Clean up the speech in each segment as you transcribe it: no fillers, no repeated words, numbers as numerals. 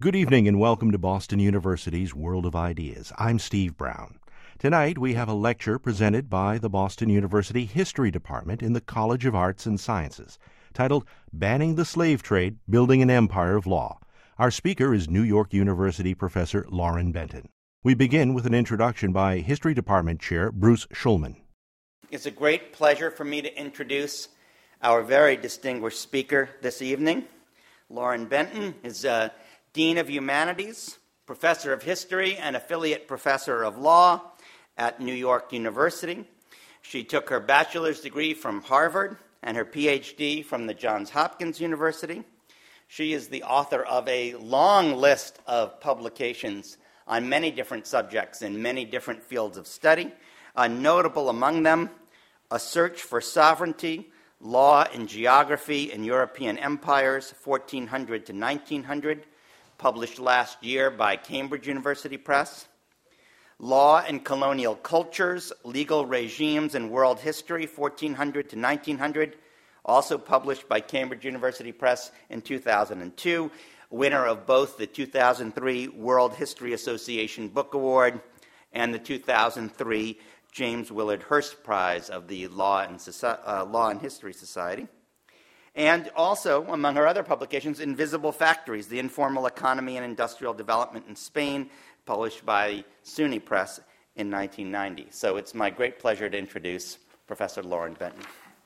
Good evening and welcome to Boston University's World of Ideas. I'm Steve Brown. Tonight we have a lecture presented by the Boston University History Department in the College of Arts and Sciences, titled Banning the Slave Trade, Building an Empire of Law. Our speaker is New York University Professor Lauren Benton. We begin with an introduction by History Department Chair Bruce Schulman. It's a great pleasure for me to introduce our very distinguished speaker this evening. Lauren Benton is Dean of Humanities, Professor of History, and Affiliate Professor of Law at New York University. She took her bachelor's degree from Harvard and her PhD from the Johns Hopkins University. She is the author of a long list of publications on many different subjects in many different fields of study. Notable among them, A Search for Sovereignty, Law and Geography in European Empires, 1400 to 1900, published last year by Cambridge University Press. Law and Colonial Cultures, Legal Regimes in World History, 1400 to 1900, also published by Cambridge University Press in 2002, winner of both the 2003 World History Association Book Award and the 2003 James Willard Hurst Prize of the Law and History Society. And also, among her other publications, Invisible Factories, The Informal Economy and Industrial Development in Spain, published by SUNY Press in 1990. So it's my great pleasure to introduce Professor Lauren Benton.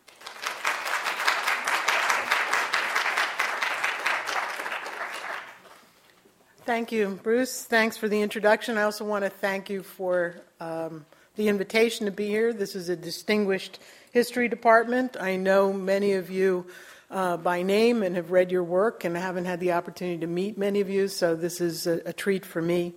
Thank you, Bruce. Thanks for the introduction. I also want to thank you for the invitation to be here. This is a distinguished history department. I know many of you by name and have read your work, and I haven't had the opportunity to meet many of you, so this is a treat for me.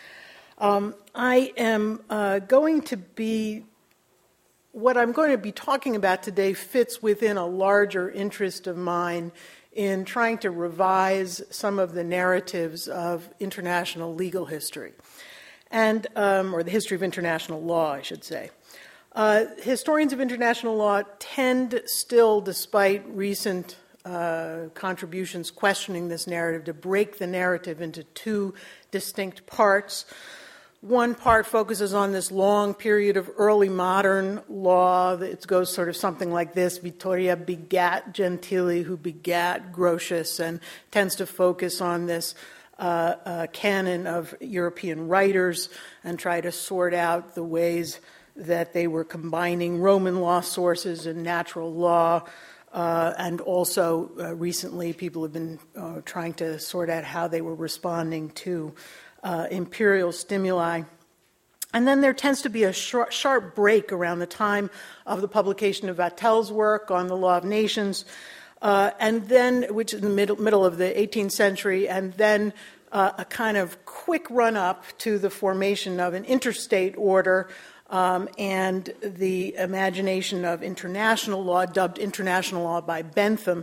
I am going to be, what I'm going to be talking about today fits within a larger interest of mine in trying to revise some of the narratives of international legal history, and or the history of international law, I should say. Historians of international law tend still, despite recent contributions questioning this narrative, to break the narrative into two distinct parts. One part focuses on this long period of early modern law. It goes sort of something like this. Vittoria begat Gentili, who begat Grotius, and tends to focus on this canon of European writers and try to sort out the ways that they were combining Roman law sources and natural law. And also, recently, people have been trying to sort out how they were responding to imperial stimuli. And then there tends to be a sharp break around the time of the publication of Vattel's work on the Law of Nations, and then, which is in the middle of the 18th century, and then a kind of quick run-up to the formation of an interstate order and the imagination of international law, dubbed international law by Bentham,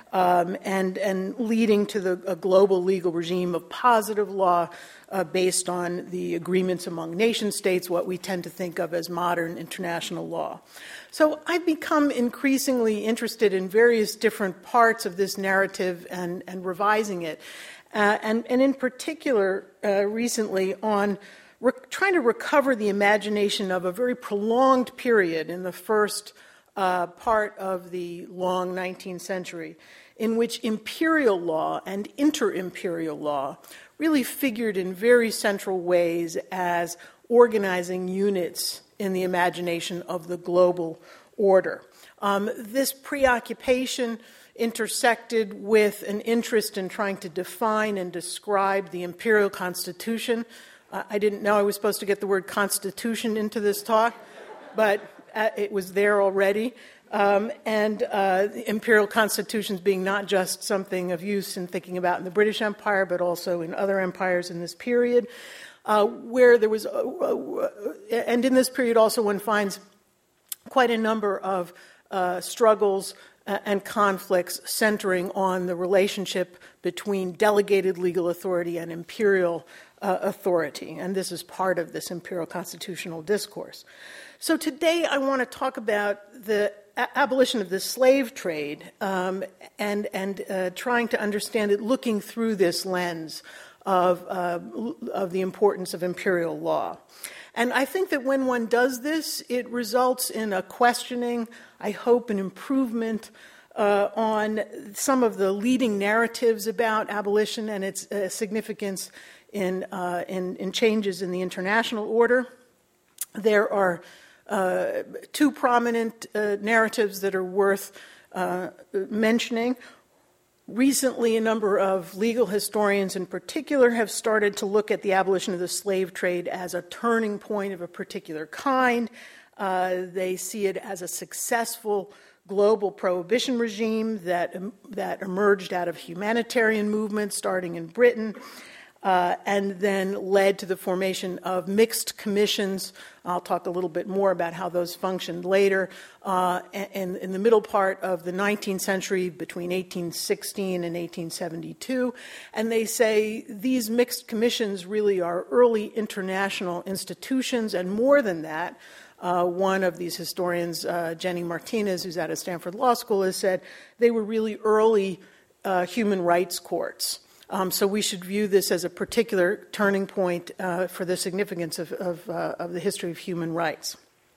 and leading to a global legal regime of positive law based on the agreements among nation states, what we tend to think of as modern international law. So I've become increasingly interested in various different parts of this narrative and revising it, and in particular recently on trying to recover the imagination of a very prolonged period in the first part of the long 19th century in which imperial law and inter-imperial law really figured in very central ways as organizing units in the imagination of the global order. This preoccupation intersected with an interest in trying to define and describe the imperial constitution. I didn't know I was supposed to get the word constitution into this talk, but it was there already. And imperial constitutions being not just something of use in thinking about in the British Empire, but also in other empires in this period, where there was, and in this period also one finds quite a number of struggles and conflicts centering on the relationship between delegated legal authority and imperial authority. And this is part of this imperial constitutional discourse. So today I want to talk about the abolition of the slave trade and trying to understand it looking through this lens of the importance of imperial law. And I think that when one does this, it results in a questioning, I hope, an improvement on some of the leading narratives about abolition and its significance in changes in the international order. There are two prominent narratives that are worth mentioning. Recently, a number of legal historians in particular have started to look at the abolition of the slave trade as a turning point of a particular kind. They see it as a successful global prohibition regime that emerged out of humanitarian movements starting in Britain, and then led to the formation of mixed commissions. I'll talk a little bit more about how those functioned later. In the middle part of the 19th century, between 1816 and 1872, and they say these mixed commissions really are early international institutions, and more than that, one of these historians, Jenny Martinez, who's out of Stanford Law School, has said they were really early human rights courts. So we should view this as a particular turning point for the significance of the history of human rights.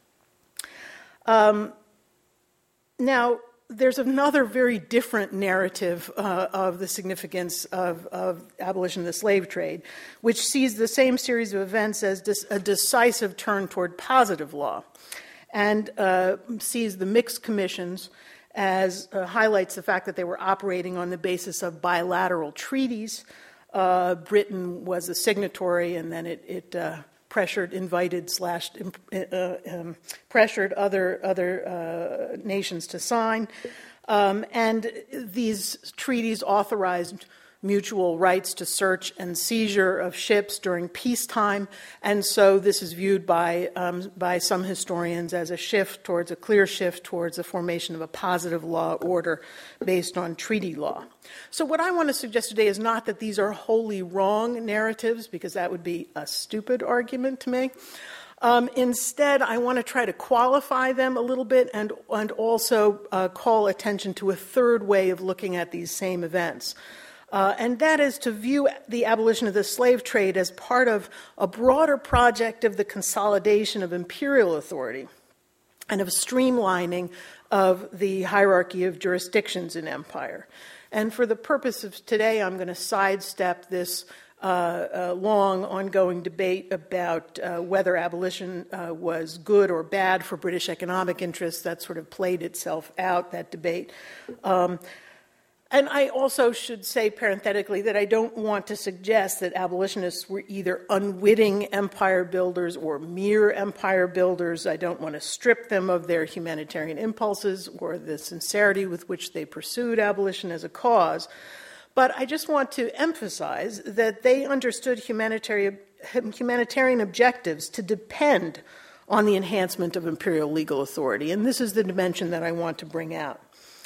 Now, there's another very different narrative of the significance of abolition of the slave trade, which sees the same series of events as a decisive turn toward positive law, and sees the mixed commissions as highlights the fact that they were operating on the basis of bilateral treaties. Britain was a signatory, and then it pressured other nations to sign. And these treaties authorized mutual rights to search and seizure of ships during peacetime, and so this is viewed by some historians as a clear shift towards the formation of a positive law order based on treaty law. So what I want to suggest today is not that these are wholly wrong narratives, because that would be a stupid argument to make. Instead, I want to try to qualify them a little bit and also call attention to a third way of looking at these same events. And that is to view the abolition of the slave trade as part of a broader project of the consolidation of imperial authority and of streamlining of the hierarchy of jurisdictions in empire. And for the purpose of today, I'm going to sidestep this long ongoing debate about whether abolition was good or bad for British economic interests. That sort of played itself out, that debate. And I also should say parenthetically that I don't want to suggest that abolitionists were either unwitting empire builders or mere empire builders. I don't want to strip them of their humanitarian impulses or the sincerity with which they pursued abolition as a cause. But I just want to emphasize that they understood humanitarian objectives to depend on the enhancement of imperial legal authority. And this is the dimension that I want to bring out.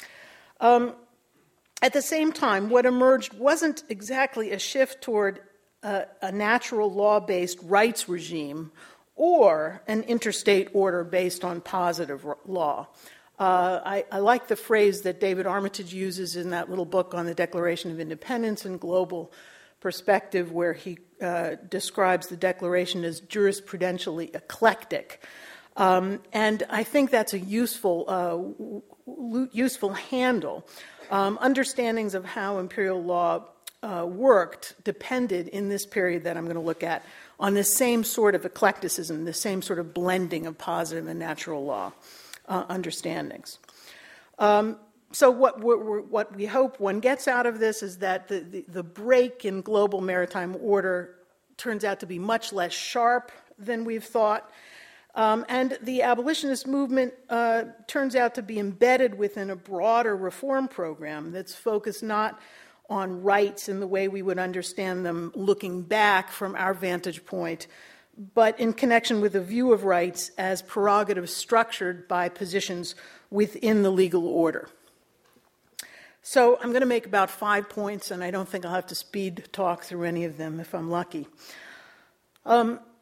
At the same time, what emerged wasn't exactly a shift toward a natural law-based rights regime or an interstate order based on positive law. I like the phrase that David Armitage uses in that little book on the Declaration of Independence and Global Perspective, where he describes the Declaration as jurisprudentially eclectic. And I think that's a useful handle. Understandings of how imperial law worked depended in this period that I'm going to look at on the same sort of eclecticism, the same sort of blending of positive and natural law understandings. So what we hope one gets out of this is that the break in global maritime order turns out to be much less sharp than we've thought. And the abolitionist movement turns out to be embedded within a broader reform program that's focused not on rights in the way we would understand them looking back from our vantage point, but in connection with a view of rights as prerogatives structured by positions within the legal order. So I'm going to make about 5 points, and I don't think I'll have to speed talk through any of them if I'm lucky.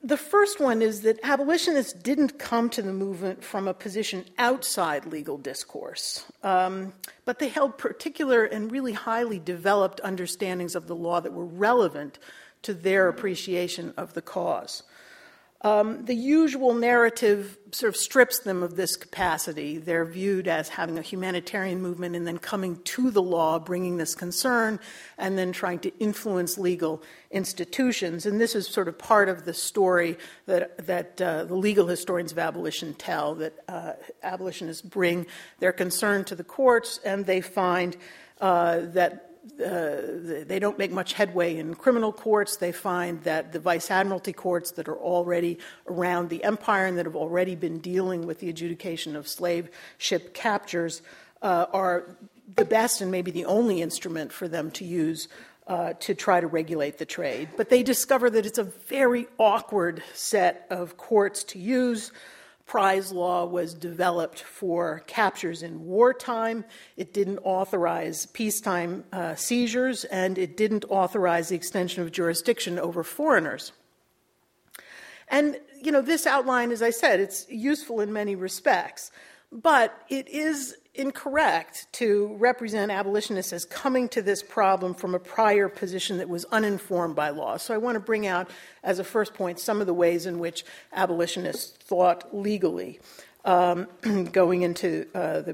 The first one is that abolitionists didn't come to the movement from a position outside legal discourse, but they held particular and really highly developed understandings of the law that were relevant to their appreciation of the cause. The usual narrative sort of strips them of this capacity. They're viewed as having a humanitarian movement and then coming to the law, bringing this concern, and then trying to influence legal institutions. And this is sort of part of the story that the legal historians of abolition tell, that abolitionists bring their concern to the courts, and they find that they don't make much headway in criminal courts. They find that the vice admiralty courts that are already around the empire and that have already been dealing with the adjudication of slave ship captures are the best and maybe the only instrument for them to use to try to regulate the trade. But they discover that it's a very awkward set of courts to use. Prize law was developed for captures in wartime. It didn't authorize peacetime seizures, and it didn't authorize the extension of jurisdiction over foreigners. And, this outline, as I said, it's useful in many respects, but it is incorrect to represent abolitionists as coming to this problem from a prior position that was uninformed by law. So I want to bring out, as a first point, some of the ways in which abolitionists thought legally going into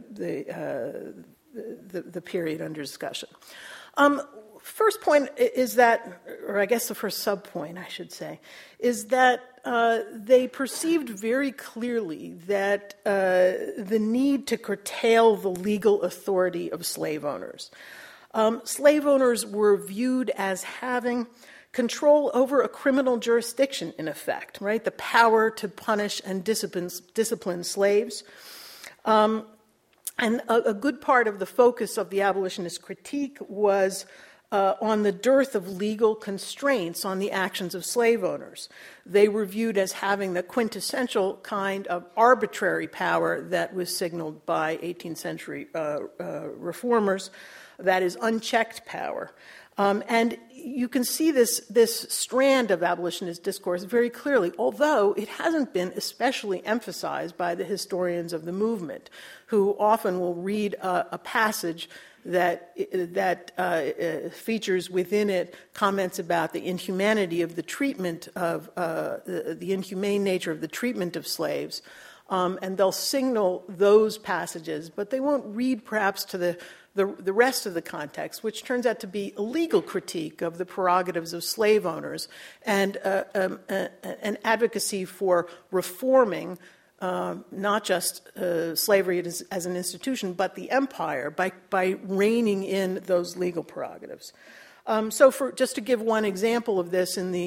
the period under discussion. First point is that, or I guess the first sub-point, I should say, is that they perceived very clearly that the need to curtail the legal authority of slave owners. Slave owners were viewed as having control over a criminal jurisdiction, in effect, right? The power to punish and discipline slaves. And a good part of the focus of the abolitionist critique was on the dearth of legal constraints on the actions of slave owners. They were viewed as having the quintessential kind of arbitrary power that was signaled by 18th century reformers, that is unchecked power. And you can see this strand of abolitionist discourse very clearly, although it hasn't been especially emphasized by the historians of the movement, who often will read a passage that features within it comments about the inhumanity of the treatment of the inhumane nature of the treatment of slaves, and they'll signal those passages, but they won't read perhaps to the rest of the context, which turns out to be a legal critique of the prerogatives of slave owners and an advocacy for reforming not just slavery as an institution, but the empire by reining in those legal prerogatives. So, just to give one example of this, in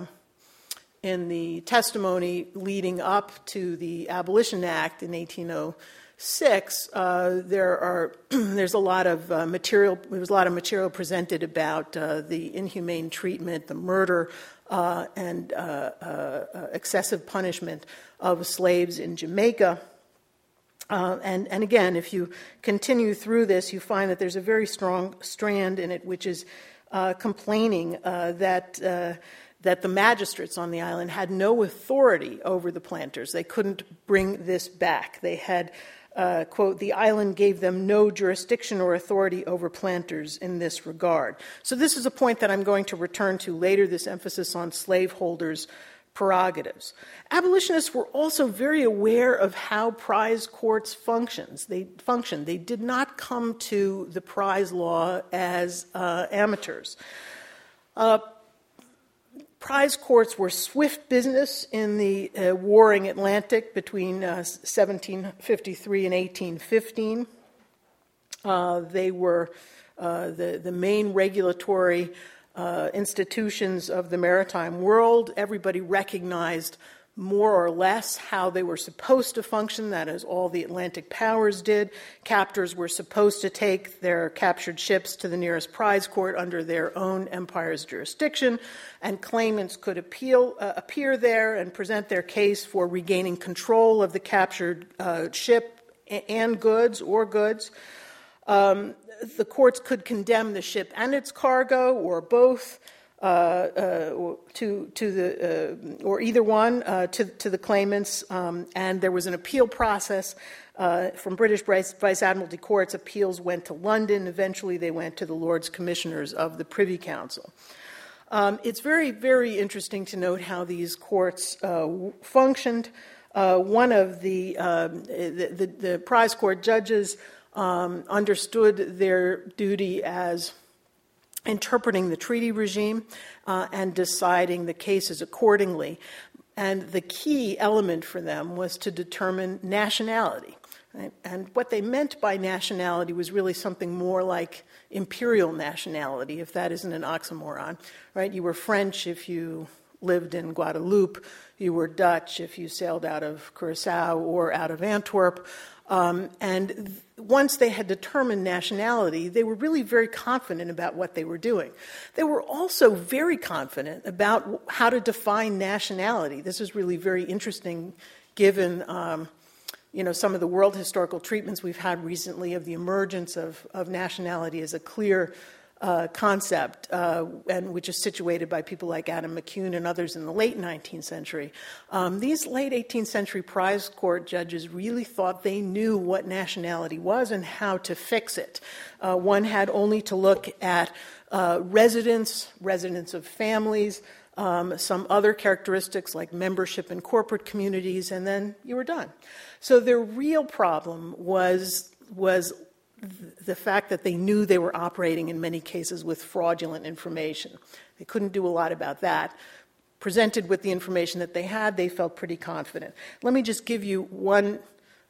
the testimony leading up to the Abolition Act in 1806, there's a lot of material. There was a lot of material presented about the inhumane treatment, the murder, and excessive punishment of slaves in Jamaica. And again, if you continue through this, you find that there's a very strong strand in it, which is complaining that the magistrates on the island had no authority over the planters. They couldn't bring this back. They had, quote, the island gave them no jurisdiction or authority over planters in this regard. So this is a point that I'm going to return to later, this emphasis on slaveholders' prerogatives. Abolitionists were also very aware of how prize courts functioned. They did not come to the prize law as amateurs. Prize courts were swift business in the warring Atlantic between 1753 and 1815. They were the main regulatory institutions of the maritime world. Everybody recognized more or less how they were supposed to function. That is, all the Atlantic powers did. Captors were supposed to take their captured ships to the nearest prize court under their own empire's jurisdiction, and claimants could appear there and present their case for regaining control of the captured ship and goods. The courts could condemn the ship and its cargo, or both. either one to the claimants, and there was an appeal process from British Vice Admiralty courts. Appeals went to London. Eventually, they went to the Lords Commissioners of the Privy Council. It's very, very interesting to note how these courts functioned. One of the prize court judges understood their duty as interpreting the treaty regime and deciding the cases accordingly. And the key element for them was to determine nationality. Right? And what they meant by nationality was really something more like imperial nationality, if that isn't an oxymoron. Right? You were French if you lived in Guadeloupe. You were Dutch if you sailed out of Curaçao or out of Antwerp. And once they had determined nationality, they were really very confident about what they were doing. They were also very confident about how to define nationality. This is really very interesting given some of the world historical treatments we've had recently of the emergence of nationality as a clear concept, and which is situated by people like Adam McCune and others in the late 19th century. These late 18th century prize court judges really thought they knew what nationality was and how to fix it. One had only to look at residence of families, some other characteristics like membership in corporate communities, and then you were done. So their real problem was the fact that they knew they were operating in many cases with fraudulent information. They couldn't do a lot about that. Presented with the information that they had, they felt pretty confident. Let me just give you one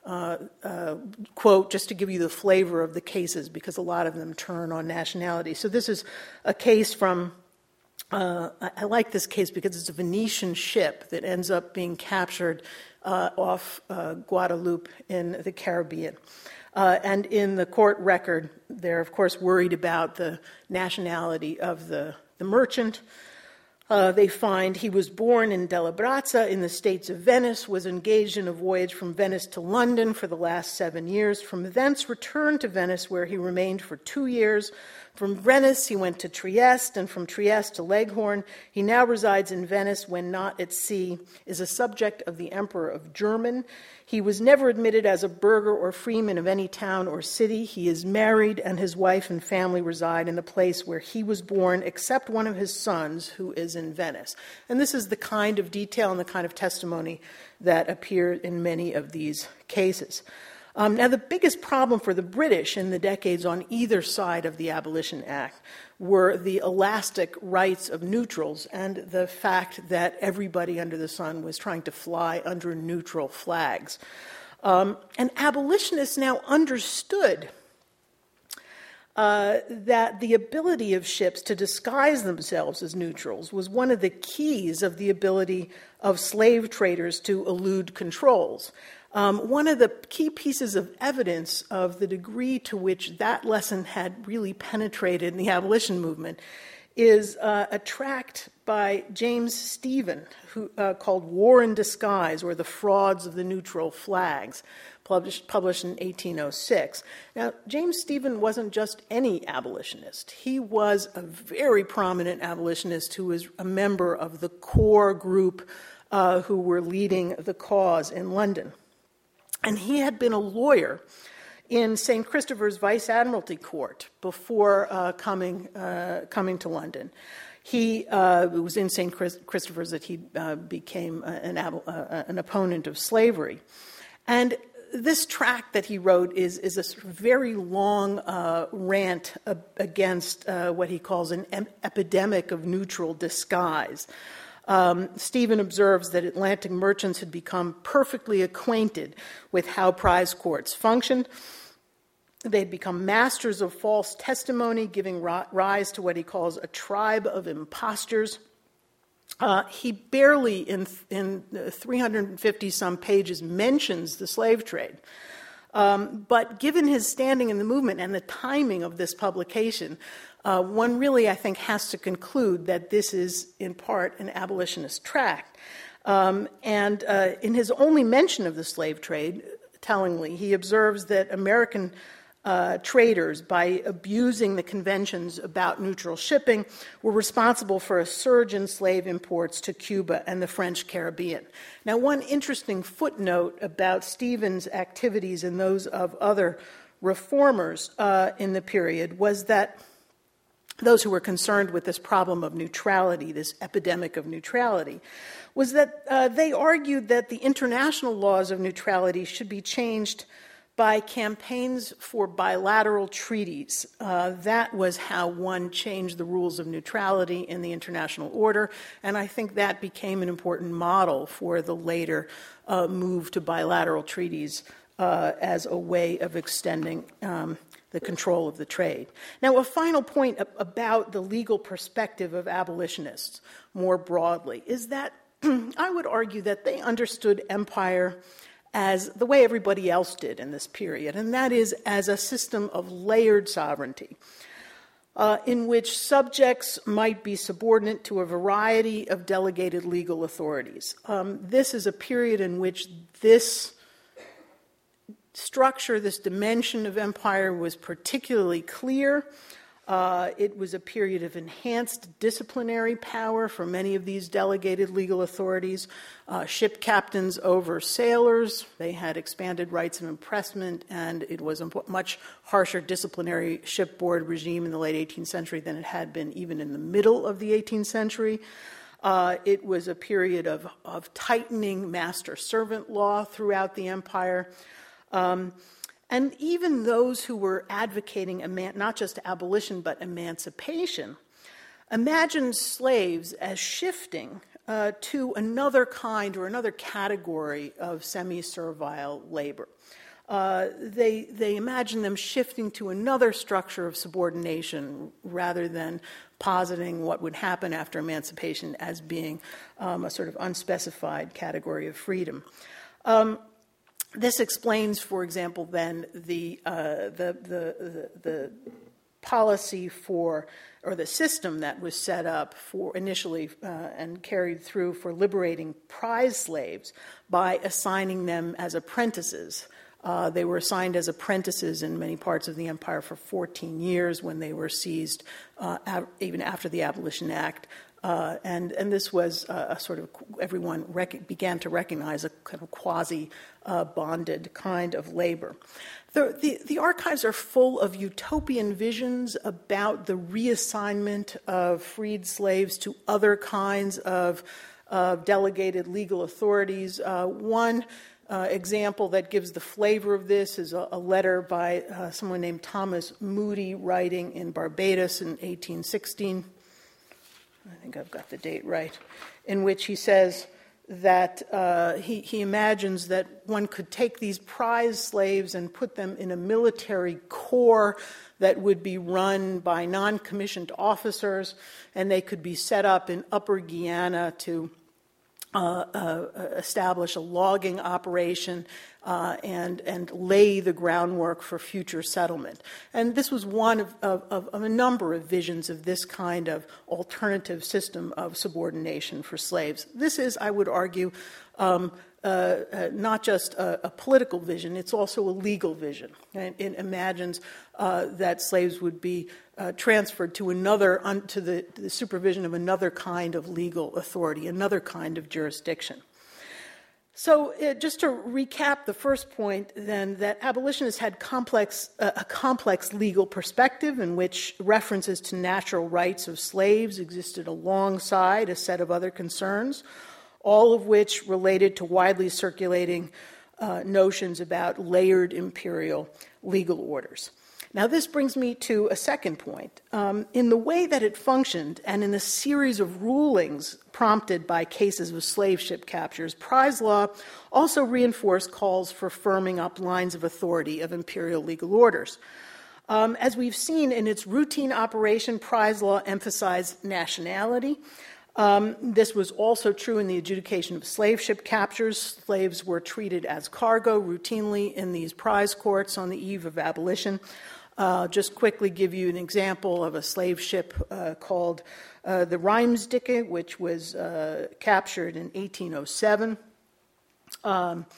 quote just to give you the flavor of the cases, because a lot of them turn on nationality. So this is a case from, I like this case because it's a Venetian ship that ends up being captured off Guadeloupe in the Caribbean. And in the court record, they're, of course, worried about the nationality of the merchant. They find he was born in Della Brazza in the States of Venice, was engaged in a voyage from Venice to London for the last 7 years. From thence returned to Venice, where he remained for 2 years. From Venice, he went to Trieste, and from Trieste to Leghorn. He now resides in Venice when not at sea, is a subject of the Emperor of German. He was never admitted as a burgher or freeman of any town or city. He is married, and his wife and family reside in the place where he was born, except one of his sons, who is in Venice. And this is the kind of detail and the kind of testimony that appeared in many of these cases. Now, the biggest problem for the British in the decades on either side of the Abolition Act were the elastic rights of neutrals and the fact that everybody under the sun was trying to fly under neutral flags. And abolitionists now understood that the ability of ships to disguise themselves as neutrals was one of the keys of the ability of slave traders to elude controls. One of the key pieces of evidence of the degree to which that lesson had really penetrated in the abolition movement is a tract by James Stephen called War in Disguise, or The Frauds of the Neutral Flags, published in 1806. Now, James Stephen wasn't just any abolitionist. He was a very prominent abolitionist who was a member of the core group who were leading the cause in London. And he had been a lawyer in St. Christopher's Vice Admiralty Court before coming to London. It was in St. Christopher's that he became an opponent of slavery. And this tract that he wrote is a very long rant against what he calls an epidemic of neutral disguise. Stephen observes that Atlantic merchants had become perfectly acquainted with how prize courts functioned. They'd become masters of false testimony, giving rise to what he calls a tribe of impostors. He barely, in 350-some pages, mentions the slave trade. But given his standing in the movement and the timing of this publication, one really, I think, has to conclude that this is, in part, an abolitionist tract. And in his only mention of the slave trade, tellingly, he observes that American traders, by abusing the conventions about neutral shipping, were responsible for a surge in slave imports to Cuba and the French Caribbean. Now, one interesting footnote about Stevens' activities and those of other reformers in the period was that those who were concerned with this problem of neutrality, this epidemic of neutrality, was that they argued that the international laws of neutrality should be changed by campaigns for bilateral treaties. That was how one changed the rules of neutrality in the international order, and I think that became an important model for the later move to bilateral treaties as a way of extending the control of the trade. Now, a final point about the legal perspective of abolitionists more broadly is that I would argue that they understood empire as the way everybody else did in this period, and that is as a system of layered sovereignty in which subjects might be subordinate to a variety of delegated legal authorities. This is a period in which this structure, this dimension of empire was particularly clear. It was a period of enhanced disciplinary power for many of these delegated legal authorities. Ship captains over sailors, they had expanded rights of impressment, and it was a much harsher disciplinary shipboard regime in the late 18th century than it had been even in the middle of the 18th century. It was a period of tightening master-servant law throughout the empire. And even those who were advocating not just abolition but emancipation imagined slaves as shifting to another kind or another category of semi-servile labor. They imagined them shifting to another structure of subordination rather than positing what would happen after emancipation as being a sort of unspecified category of freedom. This explains, for example, then the policy for, or the system that was set up for initially and carried through for liberating prize slaves by assigning them as apprentices. They were assigned as apprentices in many parts of the empire for 14 years when they were seized, even after the Abolition Act. And this was a sort of, everyone began to recognize a kind of quasi-bonded kind of labor. The archives are full of utopian visions about the reassignment of freed slaves to other kinds of delegated legal authorities. One example that gives the flavor of this is a letter by someone named Thomas Moody writing in Barbados in 1816. I think I've got the date right, in which he says that he imagines that one could take these prize slaves and put them in a military corps that would be run by non-commissioned officers, and they could be set up in Upper Guyana to establish a logging operation and lay the groundwork for future settlement. And this was one of a number of visions of this kind of alternative system of subordination for slaves. This is, I would argue, not just a political vision, it's also a legal vision. And it imagines that slaves would be transferred to to the supervision of another kind of legal authority, another kind of jurisdiction. So just to recap the first point, then, that abolitionists had a complex legal perspective in which references to natural rights of slaves existed alongside a set of other concerns, all of which related to widely circulating notions about layered imperial legal orders. Now, this brings me to a second point. In the way that it functioned and in the series of rulings prompted by cases of slave ship captures, prize law also reinforced calls for firming up lines of authority of imperial legal orders. As we've seen in its routine operation, prize law emphasized nationality. This was also true in the adjudication of slave ship captures. Slaves were treated as cargo routinely in these prize courts on the eve of abolition. Just quickly give you an example of a slave ship called the Rijmsdijke, which was captured in 1807.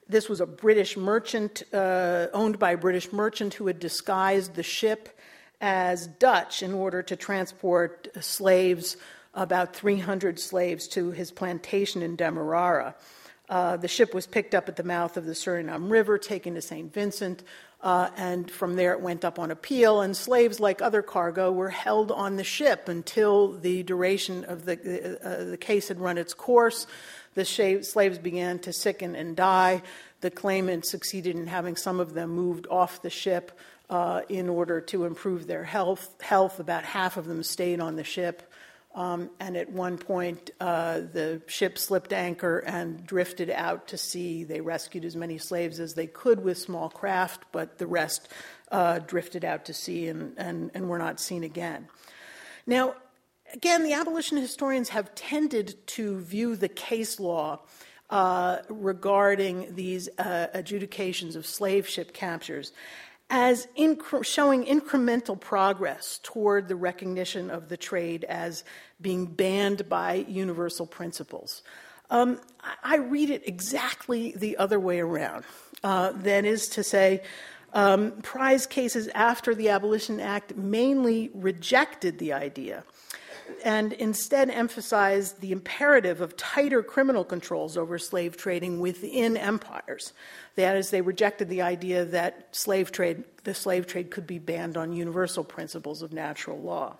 This was a British merchant, owned by a British merchant who had disguised the ship as Dutch in order to transport slaves, about 300 slaves, to his plantation in Demerara. The ship was picked up at the mouth of the Suriname River, taken to St. Vincent, and from there it went up on appeal, and slaves, like other cargo, were held on the ship until the duration of the case had run its course. The slaves began to sicken and die. The claimant succeeded in having some of them moved off the ship in order to improve their health. About half of them stayed on the ship. And at one point, the ship slipped anchor and drifted out to sea. They rescued as many slaves as they could with small craft, but the rest drifted out to sea and were not seen again. Now, again, the abolition historians have tended to view the case law regarding these adjudications of slave ship captures as showing incremental progress toward the recognition of the trade as being banned by universal principles. I read it exactly the other way around. That is to say, prize cases after the Abolition Act mainly rejected the idea and instead emphasized the imperative of tighter criminal controls over slave trading within empires. That is, they rejected the idea that the slave trade could be banned on universal principles of natural law.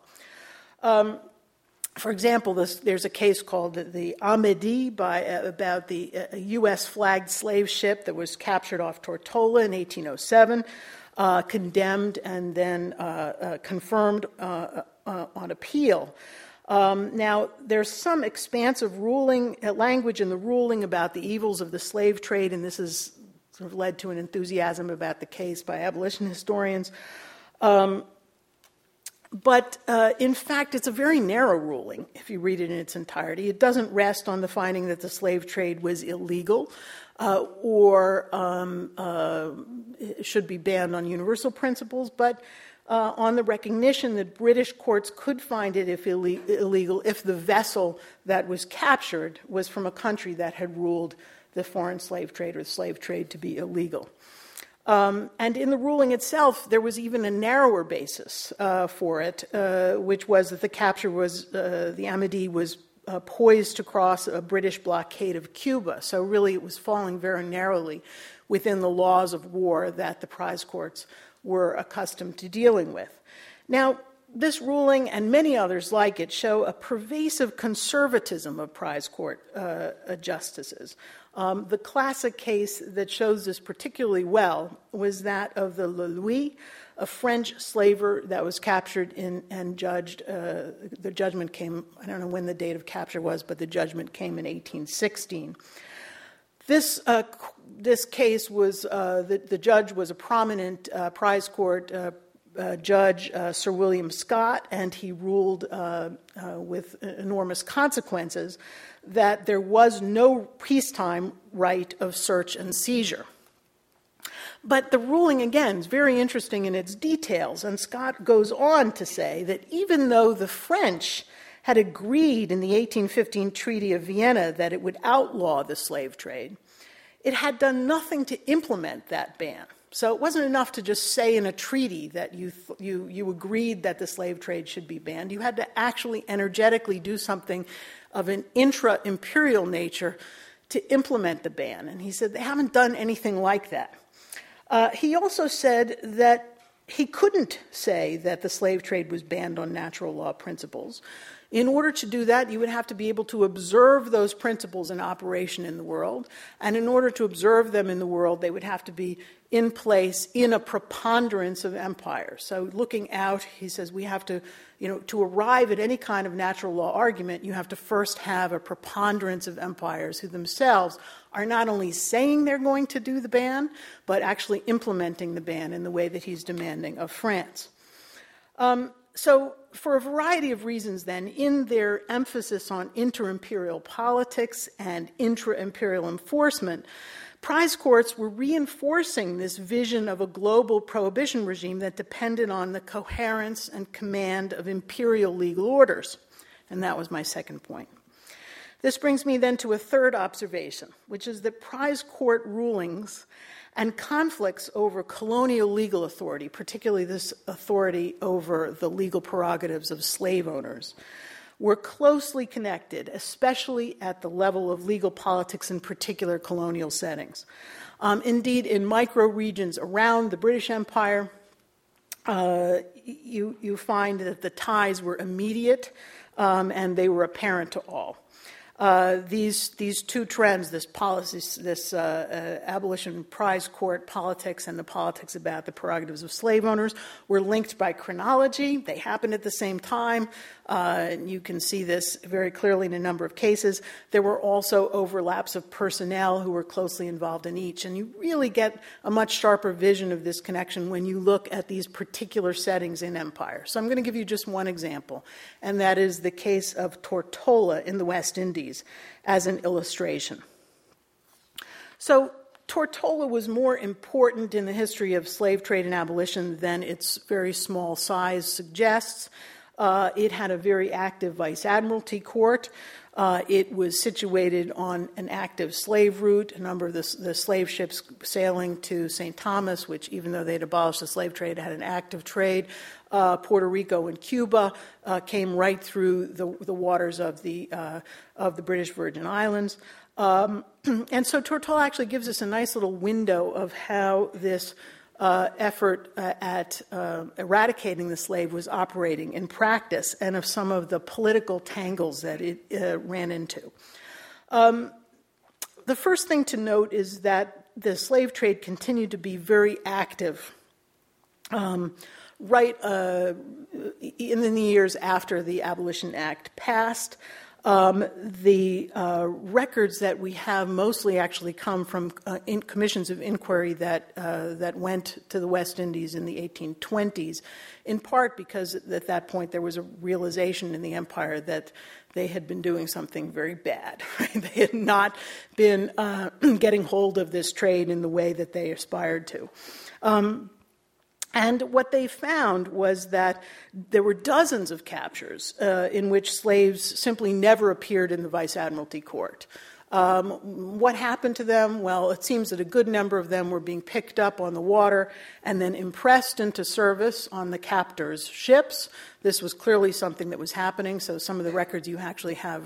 For example, there's a case called the Amedi about the U.S.-flagged slave ship that was captured off Tortola in 1807, condemned and then confirmed on appeal. Now, there's some expansive language in the ruling about the evils of the slave trade, and this has sort of led to an enthusiasm about the case by abolition historians. But in fact, it's a very narrow ruling if you read it in its entirety. It doesn't rest on the finding that the slave trade was illegal or should be banned on universal principles, but on the recognition that British courts could find it illegal if the vessel that was captured was from a country that had ruled the foreign slave trade or the slave trade to be illegal. And in the ruling itself, there was even a narrower basis for it, which was that the capture was, the Amedi was poised to cross a British blockade of Cuba. So really it was falling very narrowly within the laws of war that the prize courts were accustomed to dealing with. Now, this ruling and many others like it show a pervasive conservatism of prize court justices. The classic case that shows this particularly well was that of the Le Louis, a French slaver that was captured and judged. The judgment came, I don't know when the date of capture was, but the judgment came in 1816. This case was, the judge was a prominent prize court judge, Sir William Scott, and he ruled with enormous consequences that there was no peacetime right of search and seizure. But the ruling, again, is very interesting in its details, and Scott goes on to say that even though the French had agreed in the 1815 Treaty of Vienna that it would outlaw the slave trade, it had done nothing to implement that ban. So it wasn't enough to just say in a treaty that you agreed that the slave trade should be banned. You had to actually energetically do something of an intra-imperial nature to implement the ban. And he said they haven't done anything like that. He also said that he couldn't say that the slave trade was banned on natural law principles. In order to do that, you would have to be able to observe those principles in operation in the world. And in order to observe them in the world, they would have to be in place in a preponderance of empires. So looking out, he says, we have to, to arrive at any kind of natural law argument, you have to first have a preponderance of empires who themselves are not only saying they're going to do the ban, but actually implementing the ban in the way that he's demanding of France. So for a variety of reasons then, in their emphasis on inter-imperial politics and intra-imperial enforcement, prize courts were reinforcing this vision of a global prohibition regime that depended on the coherence and command of imperial legal orders. And that was my second point. This brings me then to a third observation, which is that prize court rulings and conflicts over colonial legal authority, particularly this authority over the legal prerogatives of slave owners, were closely connected, especially at the level of legal politics in particular colonial settings. Indeed, in micro-regions around the British Empire, you find that the ties were immediate and they were apparent to all. These two trends, this abolition prize court politics and the politics about the prerogatives of slave owners, were linked by chronology. They happened at the same time. And you can see this very clearly in a number of cases. There were also overlaps of personnel who were closely involved in each. And you really get a much sharper vision of this connection when you look at these particular settings in empire. So I'm going to give you just one example, and that is the case of Tortola in the West Indies as an illustration. So Tortola was more important in the history of slave trade and abolition than its very small size suggests. It had a very active vice admiralty court. It was situated on an active slave route. A number of the slave ships sailing to St. Thomas, which, even though they'd abolished the slave trade, had an active trade. Puerto Rico and Cuba came right through the waters of the British Virgin Islands. And so Tortola actually gives us a nice little window of how this effort at eradicating the slave was operating in practice, and of some of the political tangles that it ran into. The first thing to note is that the slave trade continued to be very active right in the years after the Abolition Act passed. The records that we have mostly actually come from commissions of inquiry that went to the West Indies in the 1820s, in part because at that point there was a realization in the empire that they had been doing something very bad. Right? They had not been getting hold of this trade in the way that they aspired to. And what they found was that there were dozens of captures in which slaves simply never appeared in the Vice Admiralty Court. What happened to them? Well, it seems that a good number of them were being picked up on the water and then impressed into service on the captors' ships. This was clearly something that was happening, so some of the records you actually have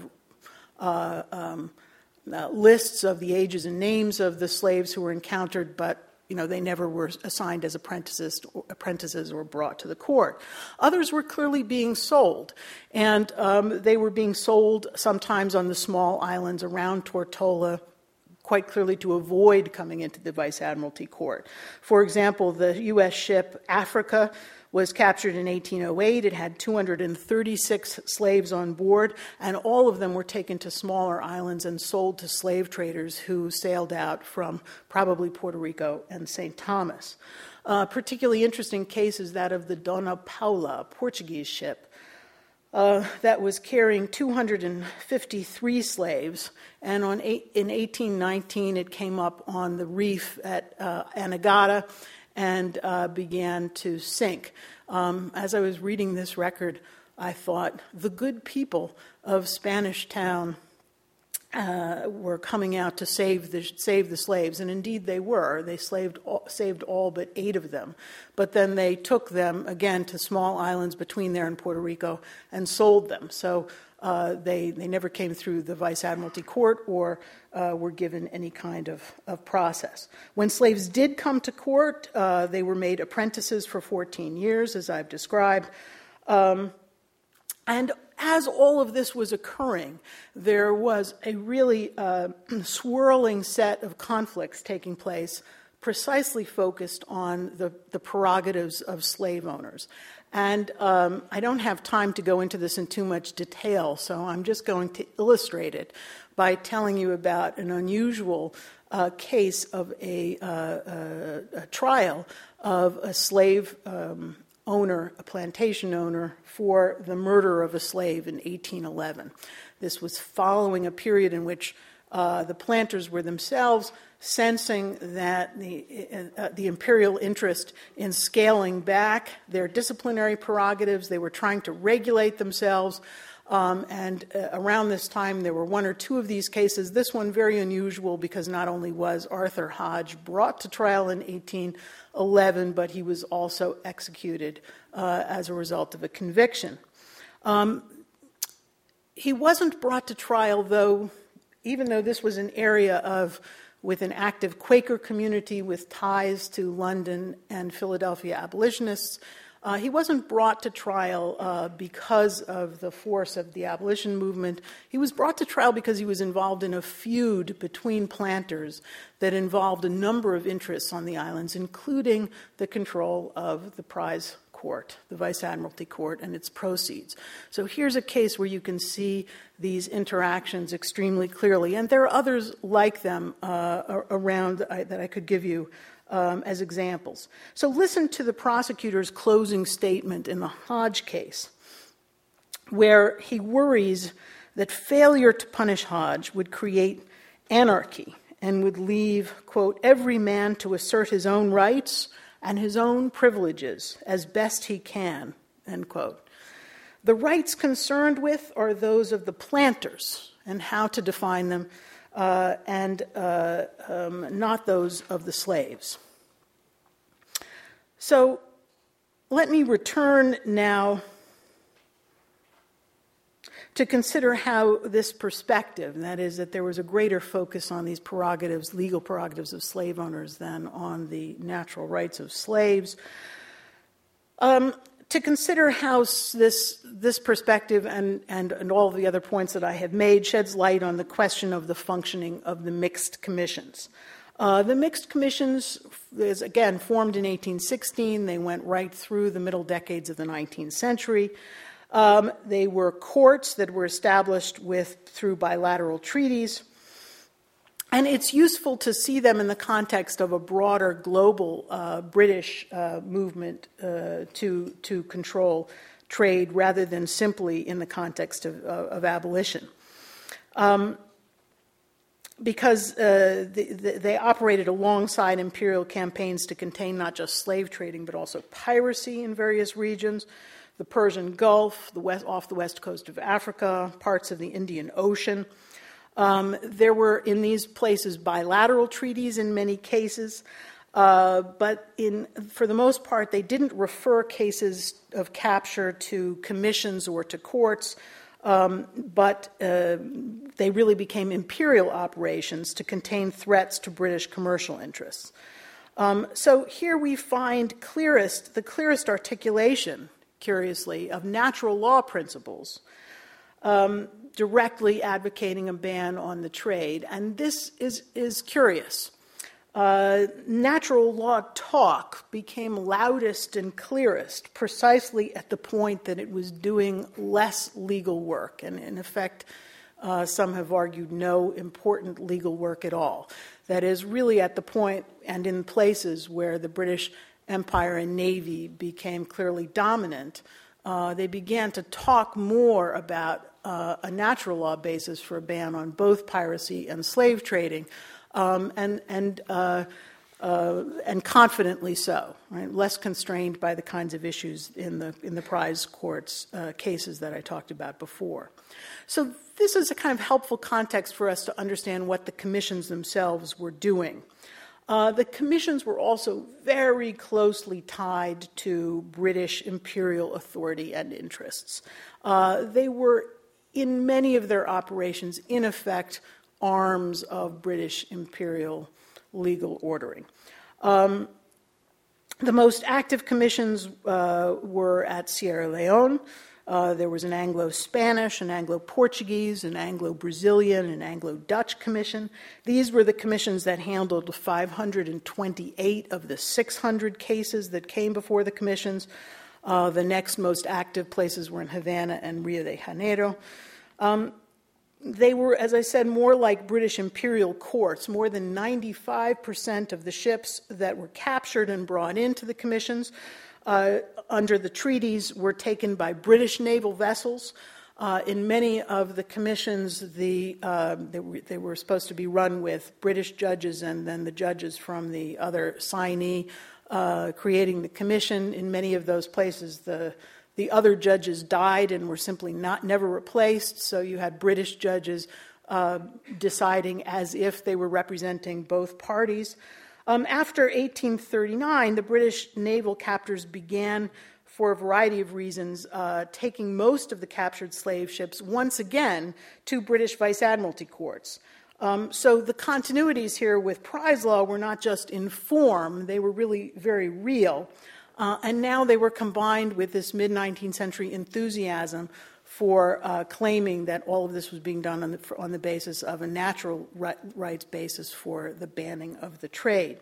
lists of the ages and names of the slaves who were encountered, but they never were assigned as apprentices or brought to the court. Others were clearly being sold, and they were being sold sometimes on the small islands around Tortola, quite clearly to avoid coming into the Vice Admiralty Court. For example, the U.S. ship Africa was captured in 1808. It had 236 slaves on board, and all of them were taken to smaller islands and sold to slave traders who sailed out from probably Puerto Rico and St. Thomas. Particularly interesting case is that of the Dona Paula, a Portuguese ship that was carrying 253 slaves, and in 1819 it came up on the reef at Anegada and began to sink. As I was reading this record, I thought the good people of Spanish Town were coming out to save the slaves, and indeed they were. They saved all but 8 of them. But then they took them, again, to small islands between there and Puerto Rico and sold them. So they never came through the Vice Admiralty Court or were given any kind of process. When slaves did come to court, they were made apprentices for 14 years, as I've described. And as all of this was occurring, there was a really swirling set of conflicts taking place, precisely focused on the prerogatives of slave owners. And I don't have time to go into this in too much detail, so I'm just going to illustrate it by telling you about an unusual case of a trial of a slave owner, a plantation owner, for the murder of a slave in 1811. This was following a period in which the planters were themselves sensing that the imperial interest in scaling back their disciplinary prerogatives, they were trying to regulate themselves. Around this time, there were one or two of these cases. This one very unusual because not only was Arthur Hodge brought to trial in 1811, but he was also executed as a result of a conviction. He wasn't brought to trial, though, even though this was an area with an active Quaker community with ties to London and Philadelphia abolitionists. He wasn't brought to trial because of the force of the abolition movement. He was brought to trial because he was involved in a feud between planters that involved a number of interests on the islands, including the control of the prize court, the Vice Admiralty Court, and its proceeds. So here's a case where you can see these interactions extremely clearly, and there are others like them around that I could give you as examples. So listen to the prosecutor's closing statement in the Hodge case, where he worries that failure to punish Hodge would create anarchy and would leave, quote, every man to assert his own rights and his own privileges as best he can, end quote. The rights concerned with are those of the planters and how to define them, and not those of the slaves. So let me return now to consider how this perspective, that is, that there was a greater focus on these prerogatives, legal prerogatives of slave owners than on the natural rights of slaves, to consider how this perspective and all the other points that I have made sheds light on the question of the functioning of the mixed commissions. The mixed commissions is, again, formed in 1816. They went right through the middle decades of the 19th century. They were courts that were established through bilateral treaties. And it's useful to see them in the context of a broader global British movement to control trade rather than simply in the context of abolition. Because they operated alongside imperial campaigns to contain not just slave trading but also piracy in various regions, the Persian Gulf, off the west coast of Africa, parts of the Indian Ocean. There were in these places bilateral treaties in many cases, but for the most part they didn't refer cases of capture to commissions or to courts, but they really became imperial operations to contain threats to British commercial interests. So here we find the clearest articulation, curiously, of natural law principles directly advocating a ban on the trade. And this is curious. Natural law talk became loudest and clearest precisely at the point that it was doing less legal work, and in effect, some have argued no important legal work at all. That is, really at the point and in places where the British Empire and Navy became clearly dominant, they began to talk more about a natural law basis for a ban on both piracy and slave trading, and confidently so, right? Less constrained by the kinds of issues in the prize courts cases that I talked about before. So this is a kind of helpful context for us to understand what the commissions themselves were doing. The commissions were also very closely tied to British imperial authority and interests. They were, in many of their operations, in effect, arms of British imperial legal ordering. The most active commissions were at Sierra Leone. There was an Anglo-Spanish, an Anglo-Portuguese, an Anglo-Brazilian, an Anglo-Dutch commission. These were the commissions that handled 528 of the 600 cases that came before the commissions. The next most active places were in Havana and Rio de Janeiro. They were, as I said, more like British imperial courts. More than 95% of the ships that were captured and brought into the commissions under the treaties were taken by British naval vessels. In many of the commissions, they were supposed to be run with British judges and then the judges from the other signee creating the commission. In many of those places, the The other judges died and were simply never replaced, so you had British judges deciding as if they were representing both parties. After 1839, the British naval captors began, for a variety of reasons, taking most of the captured slave ships once again to British Vice Admiralty courts. So the continuities here with prize law were not just in form, they were really very real. And now they were combined with this mid-19th century enthusiasm for claiming that all of this was being done on the basis of a natural rights basis for the banning of the trade.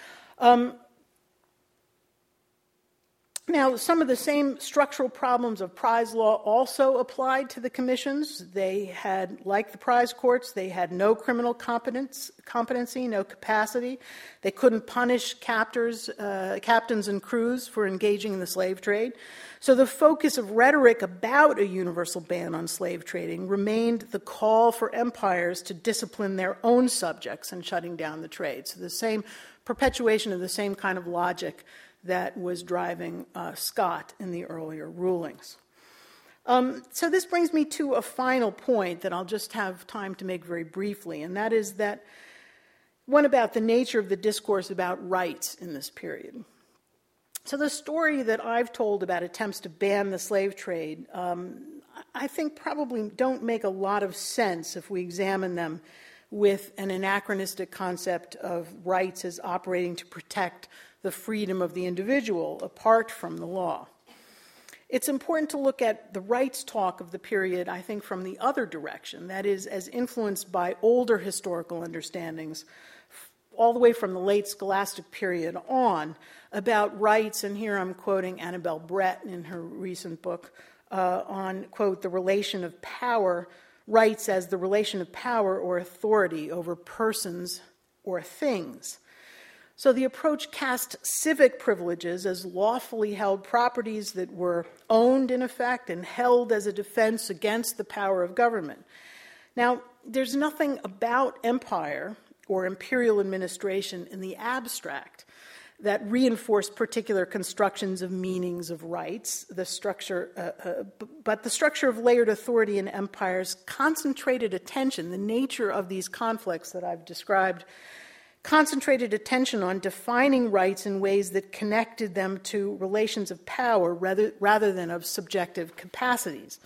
Now, some of the same structural problems of prize law also applied to the commissions. They had, like the prize courts, they had no criminal competency, no capacity. They couldn't punish captains and crews for engaging in the slave trade. So the focus of rhetoric about a universal ban on slave trading remained the call for empires to discipline their own subjects and shutting down the trade. So the same perpetuation of the same kind of logic that was driving Scott in the earlier rulings. So this brings me to a final point that I'll just have time to make very briefly, and that is that one about the nature of the discourse about rights in this period. So the story that I've told about attempts to ban the slave trade, I think probably don't make a lot of sense if we examine them with an anachronistic concept of rights as operating to protect the freedom of the individual apart from the law. It's important to look at the rights talk of the period, I think, from the other direction, that is, as influenced by older historical understandings, all the way from the late scholastic period on, about rights, and here I'm quoting Annabelle Brett in her recent book on, quote, the relation of power, rights as the relation of power or authority over persons or things. So the approach cast civic privileges as lawfully held properties that were owned, in effect, and held as a defense against the power of government. Now, there's nothing about empire or imperial administration in the abstract that reinforced particular constructions of meanings of rights. But the structure of layered authority in empires concentrated attention, the nature of these conflicts that I've described, concentrated attention on defining rights in ways that connected them to relations of power rather than of subjective capacities.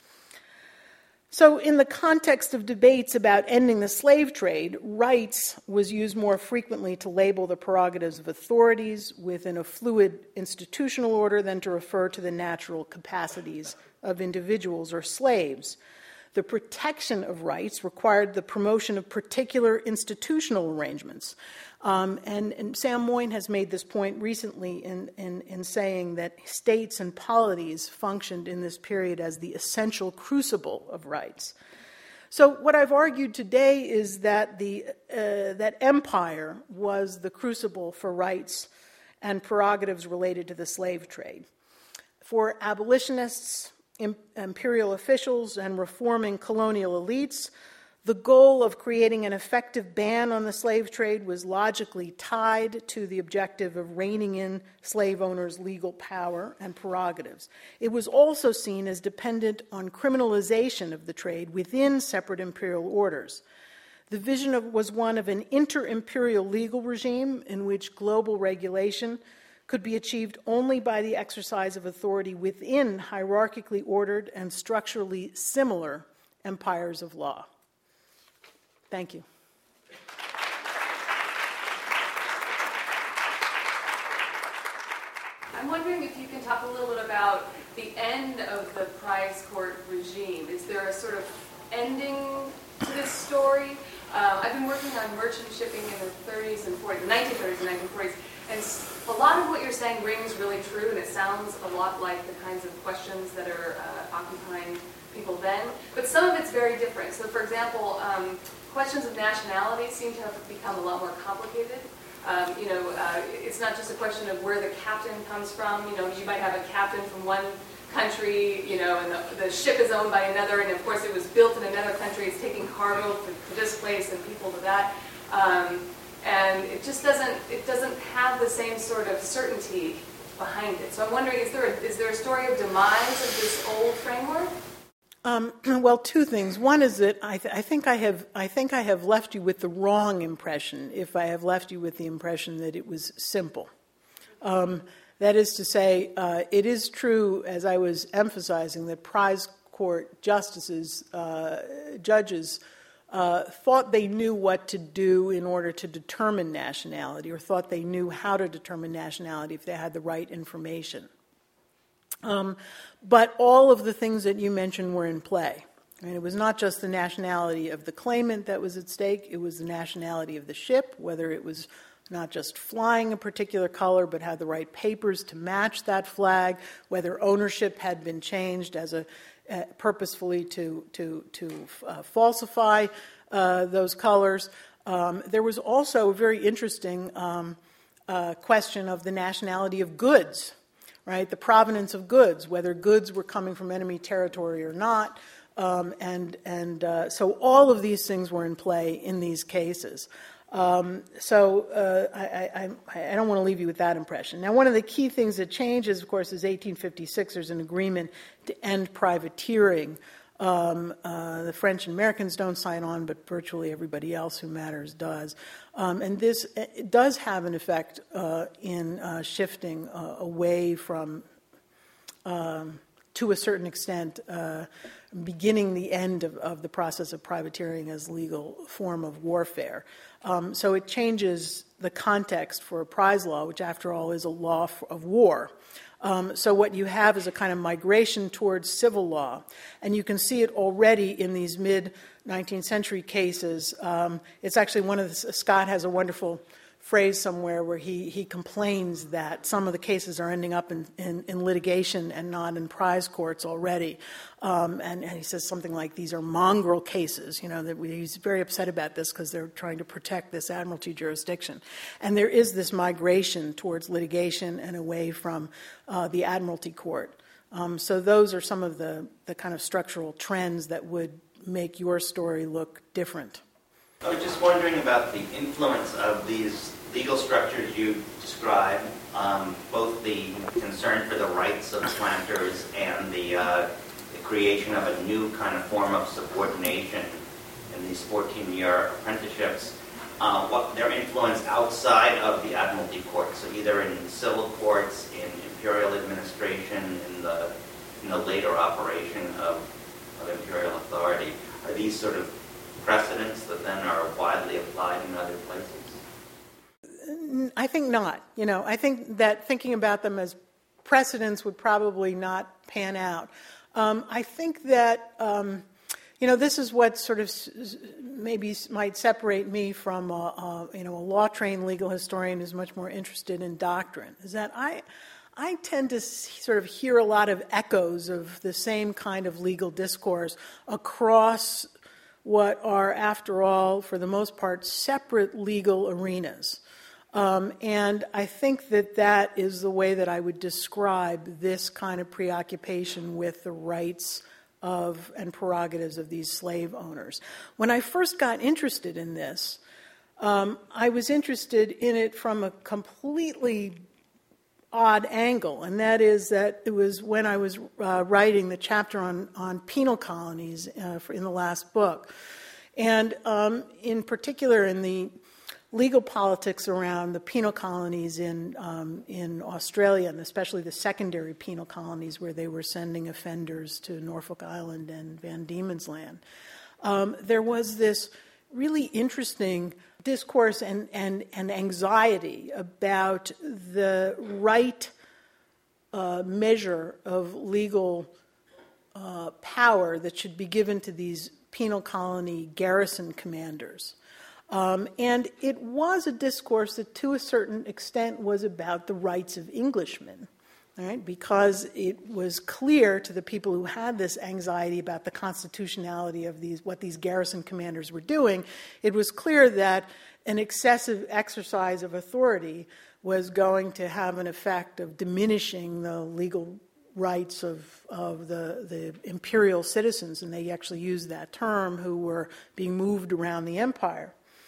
So in the context of debates about ending the slave trade, rights was used more frequently to label the prerogatives of authorities within a fluid institutional order than to refer to the natural capacities of individuals or slaves. The protection of rights required the promotion of particular institutional arrangements. And Sam Moyne has made this point recently in saying that states and polities functioned in this period as the essential crucible of rights. So what I've argued today is that that empire was the crucible for rights and prerogatives related to the slave trade. For abolitionists, imperial officials, and reforming colonial elites, the goal of creating an effective ban on the slave trade was logically tied to the objective of reining in slave owners' legal power and prerogatives. It was also seen as dependent on criminalization of the trade within separate imperial orders. The vision was one of an inter-imperial legal regime in which global regulation could be achieved only by the exercise of authority within hierarchically ordered and structurally similar empires of law. Thank you. I'm wondering if you can talk a little bit about the end of the prize court regime. Is there a sort of ending to this story? I've been working on merchant shipping in the 30s and 40s, 1930s and 1940s, and a lot of what you're saying rings really true, and it sounds a lot like the kinds of questions that are occupying people then, but some of it's very different. So, for example, questions of nationality seem to have become a lot more complicated. It's not just a question of where the captain comes from. You might have a captain from one country, and the ship is owned by another, and of course it was built in another country. It's taking cargo to this place and people to that, and it just doesn't have the same sort of certainty behind it. So I'm wondering, is there a story of demise of this old framework? Well, two things. One is that I think I have left you with the wrong impression if I have left you with the impression that it was simple. That is to say, it is true, as I was emphasizing, that prize court judges thought they knew what to do in order to determine nationality, or thought they knew how to determine nationality if they had the right information. But all of the things that you mentioned were in play. And it was not just the nationality of the claimant that was at stake, it was the nationality of the ship, whether it was not just flying a particular color, but had the right papers to match that flag, whether ownership had been changed as purposefully to falsify those colors. There was also a very interesting question of the nationality of goods, right? The provenance of goods, whether goods were coming from enemy territory or not. So all of these things were in play in these cases. I don't want to leave you with that impression. Now, one of the key things that changes, of course, is 1856. There's an agreement to end privateering. The French and Americans don't sign on, but virtually everybody else who matters does. And this does have an effect in shifting away from, to a certain extent, beginning the end of the process of privateering as legal form of warfare. So it changes the context for a prize law, which after all is a law of war. So what you have is a kind of migration towards civil law. And you can see it already in these mid-19th century cases. It's actually Scott has a wonderful phrase somewhere where he complains that some of the cases are ending up in litigation and not in prize courts already. And he says something like, these are mongrel cases, that he's very upset about this because they're trying to protect this admiralty jurisdiction. And there is this migration towards litigation and away from the admiralty court. So those are some of the kind of structural trends that would make your story look different. I was just wondering about the influence of these legal structures you described, both the concern for the rights of planters and the creation of a new kind of form of subordination in these 14-year apprenticeships, what their influence outside of the Admiralty Court, so either in civil courts, in imperial administration, in the later operation of imperial authority. Are these sort of precedents that then are widely applied in other places? I think not. I think that thinking about them as precedents would probably not pan out. I think that, this is what sort of maybe might separate me from a law-trained legal historian who's much more interested in doctrine, is that I tend to sort of hear a lot of echoes of the same kind of legal discourse across what are, after all, for the most part, separate legal arenas. And I think that is the way that I would describe this kind of preoccupation with the rights of and prerogatives of these slave owners. When I first got interested in this, I was interested in it from a completely odd angle, and that is that it was when I was writing the chapter on penal colonies in the last book. And in particular in the legal politics around the penal colonies in Australia, and especially the secondary penal colonies where they were sending offenders to Norfolk Island and Van Diemen's Land. There was this really interesting discourse and anxiety about the right measure of legal power that should be given to these penal colony garrison commanders. And it was a discourse that to a certain extent was about the rights of Englishmen, right? Because it was clear to the people who had this anxiety about the constitutionality of what these garrison commanders were doing, it was clear that an excessive exercise of authority was going to have an effect of diminishing the legal rights of the imperial citizens, and they actually used that term, who were being moved around the empire.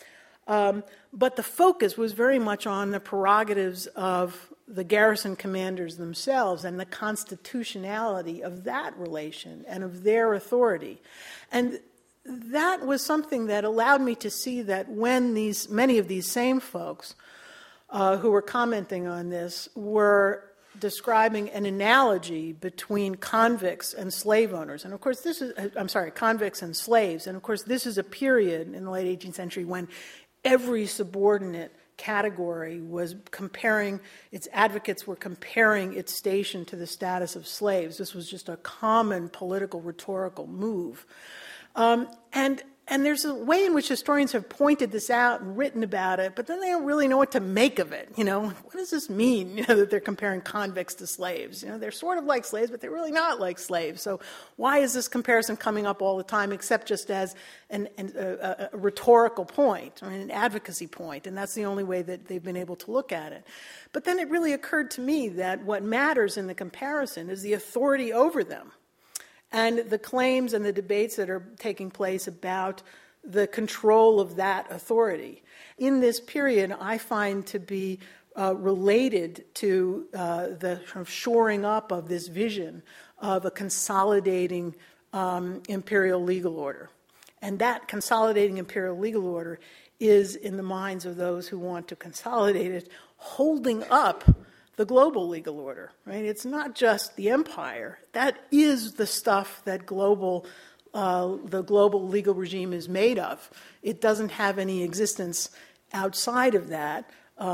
But the focus was very much on the prerogatives of the garrison commanders themselves and the constitutionality of that relation and of their authority. And that was something that allowed me to see that when many of these same folks who were commenting on this were describing an analogy between convicts and slave owners. And of course convicts and slaves. And of course this is a period in the late 18th century when every subordinate category was comparing, its advocates were comparing its station to the status of slaves. This was just a common political rhetorical move. And there's a way in which historians have pointed this out and written about it, but then they don't really know what to make of it. What does this mean, that they're comparing convicts to slaves? They're sort of like slaves, but they're really not like slaves. So why is this comparison coming up all the time, except just as a rhetorical point, an advocacy point? And that's the only way that they've been able to look at it. But then it really occurred to me that what matters in the comparison is the authority over them, and the claims and the debates that are taking place about the control of that authority. In this period, I find to be related to the sort of shoring up of this vision of a consolidating imperial legal order. And that consolidating imperial legal order is, in the minds of those who want to consolidate it, holding up the global legal order, right? It's not just the empire. That is the stuff that the global legal regime is made of. It doesn't have any existence outside of that.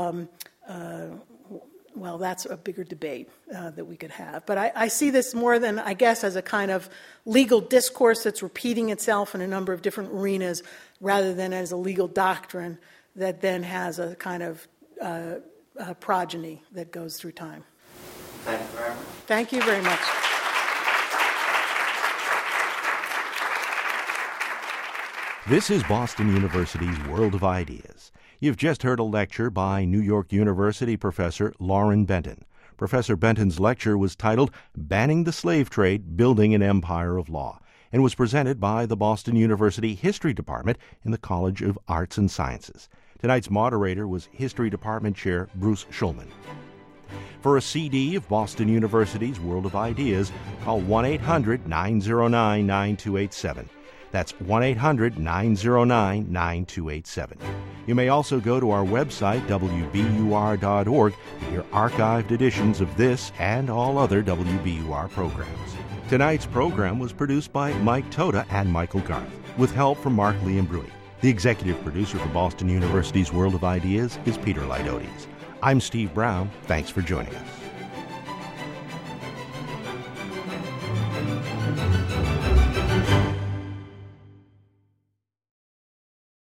Well, that's a bigger debate that we could have. But I see this more than, I guess, as a kind of legal discourse that's repeating itself in a number of different arenas, rather than as a legal doctrine that then has a kind of progeny that goes through time. Thank you very much. Thank you very much. This is Boston University's World of Ideas. You've just heard a lecture by New York University professor Loren Benton. Professor Benton's lecture was titled Banning the Slave Trade, Building an Empire of Law, and was presented by the Boston University History Department in the College of Arts and Sciences. Tonight's moderator was History Department Chair Bruce Schulman. For a CD of Boston University's World of Ideas, call 1-800-909-9287. That's 1-800-909-9287. You may also go to our website, wbur.org, to hear archived editions of this and all other WBUR programs. Tonight's program was produced by Mike Toda and Michael Garth, with help from Mark Liambruni. The executive producer for Boston University's World of Ideas is Peter Lydotes. I'm Steve Brown. Thanks for joining us.